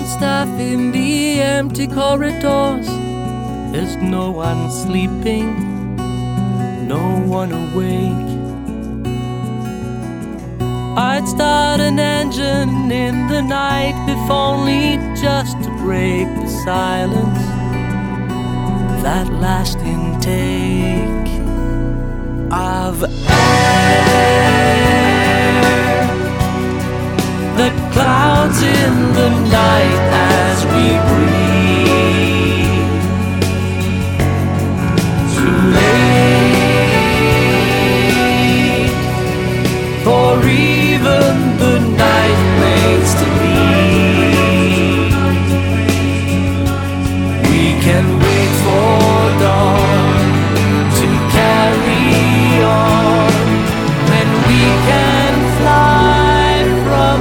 on staff in the empty corridors. There's no one sleeping, no one awake. I'd start an engine in the night, if only just to break the silence. That last intake of air, the clouds in the night as we breathe. Too late for even the night waits to leave. We can wait for dawn to carry on, then we can fly from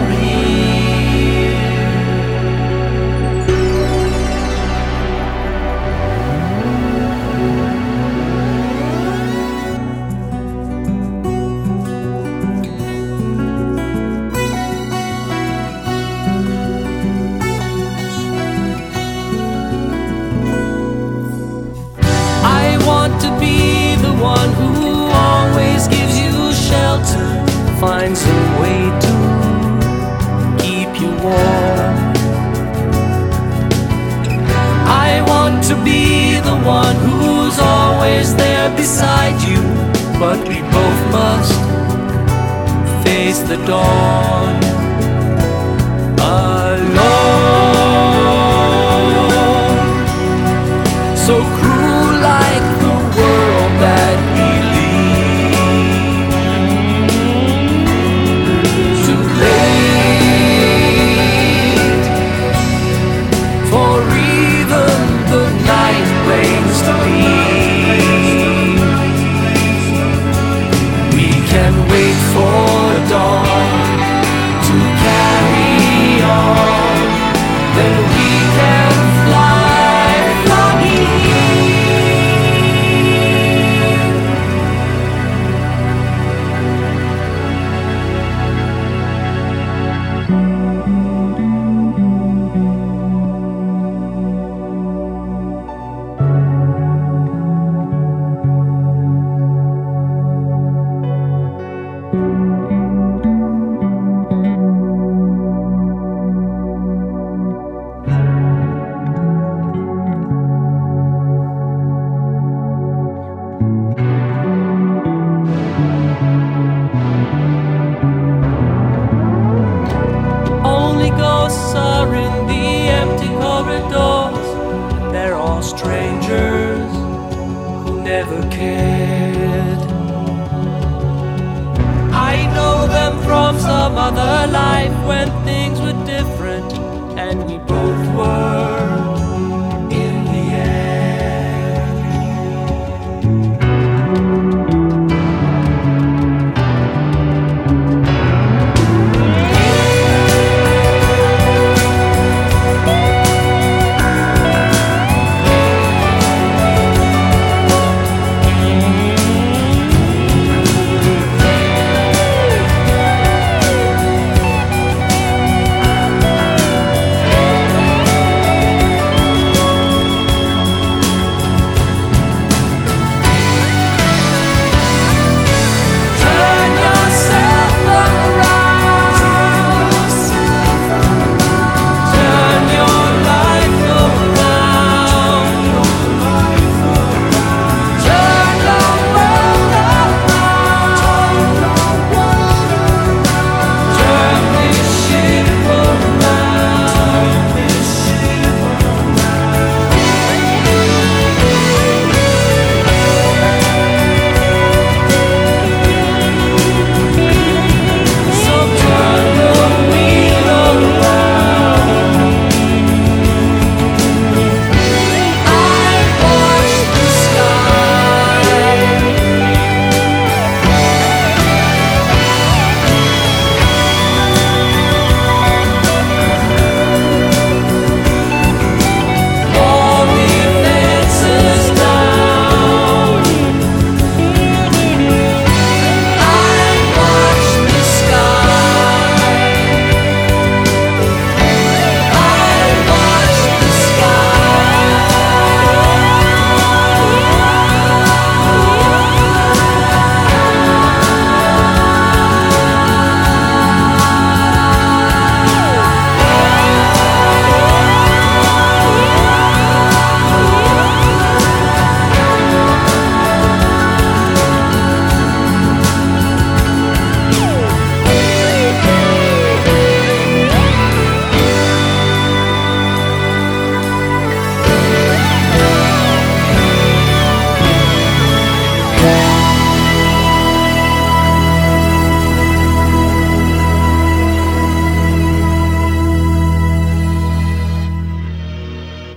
to be the one who always gives you shelter, finds a way to keep you warm. I want to be the one who's always there beside you, but we both must face the dawn alone. So cruel like the world that we lead. Too late for even the night waits to leave. We can wait for dawn to carry on, then we can fly from here. Only ghosts are in the empty corridors. They're all strangers who never cared. I know them from some other life when things were different and we both were